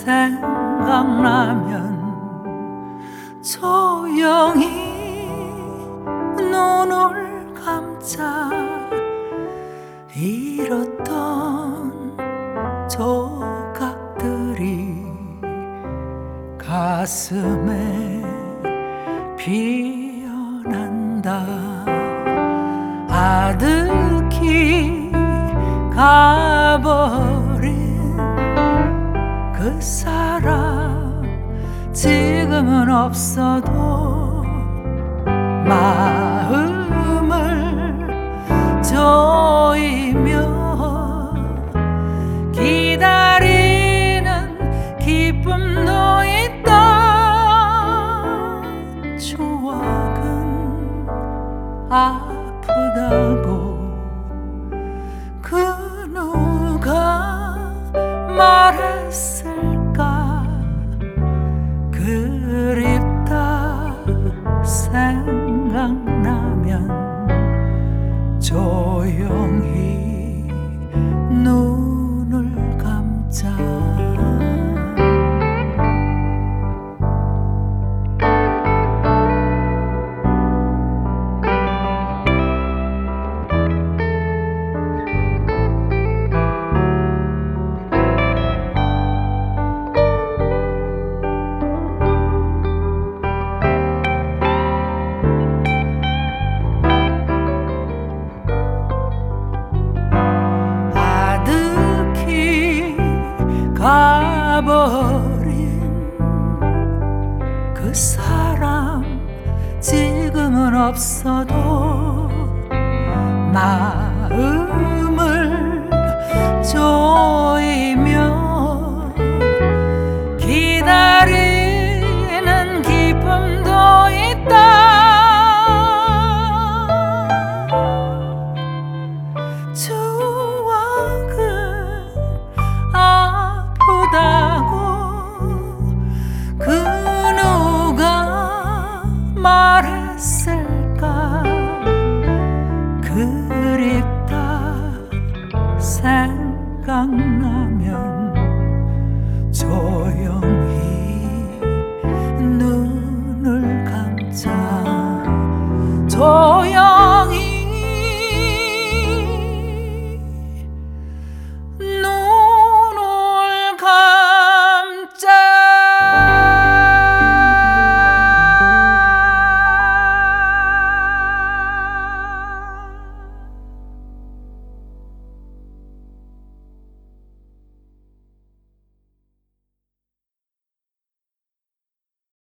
생각나면 조용히 눈을 감자. 잃었던 조각들이 가슴에 피어난다. 아득히 가버린 그 사람 지금은 없어도 마음을 조이며 기다리는 기쁨도 있다. 추억은 아프다고 그 누가 말했을까. 그립다 생각나면 조용히 눈을 감자. 가버린 그 사람 지금은 없어도